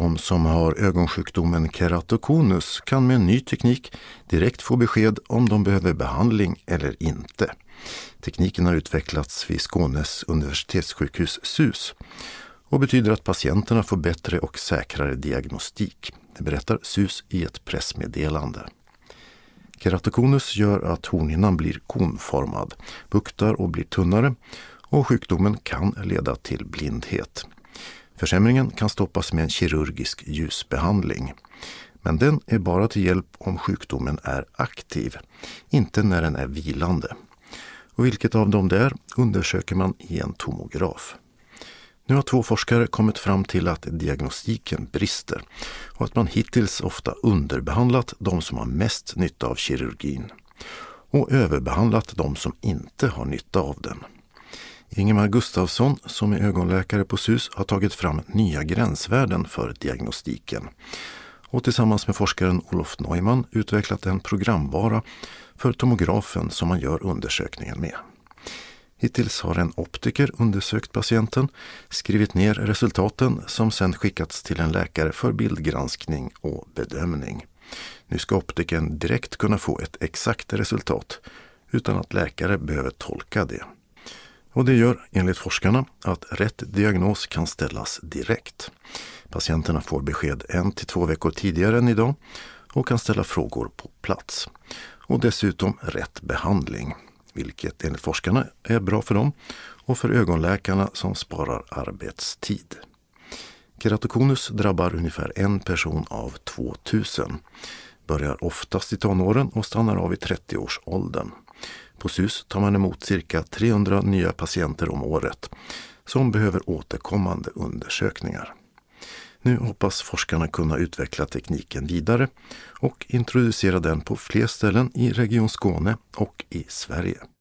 de som har ögonsjukdomen keratokonus kan med en ny teknik direkt få besked om de behöver behandling eller inte. Tekniken har utvecklats vid Skånes universitetssjukhus SUS och betyder att patienterna får bättre och säkrare diagnostik. Det berättar SUS i ett pressmeddelande. Keratokonus gör att hornhinnan blir konformad, buktar och blir tunnare och sjukdomen kan leda till blindhet. Försämringen kan stoppas med en kirurgisk ljusbehandling. Men den är bara till hjälp om sjukdomen är aktiv, inte när den är vilande. Och vilket av dem det är undersöker man i en tomograf. Nu har 2 forskare kommit fram till att diagnostiken brister och att man hittills ofta underbehandlat de som har mest nytta av kirurgin och överbehandlat de som inte har nytta av den. Ingemar Gustafsson, som är ögonläkare på SUS, har tagit fram nya gränsvärden för diagnostiken och tillsammans med forskaren Olof Neumann utvecklat en programvara för tomografen som man gör undersökningen med. Hittills har en optiker undersökt patienten, skrivit ner resultaten som sedan skickats till en läkare för bildgranskning och bedömning. Nu ska optikern direkt kunna få ett exakt resultat utan att läkare behöver tolka det. Och det gör enligt forskarna att rätt diagnos kan ställas direkt. Patienterna får besked 1 till 2 veckor tidigare än idag och kan ställa frågor på plats. Och dessutom rätt behandling, vilket enligt forskarna är bra för dem och för ögonläkarna som sparar arbetstid. Keratokonus drabbar ungefär 1 person av 2000. Börjar oftast i tonåren och stannar av i 30-årsåldern. På SUS tar man emot cirka 300 nya patienter om året som behöver återkommande undersökningar. Nu hoppas forskarna kunna utveckla tekniken vidare och introducera den på fler ställen i Region Skåne och i Sverige.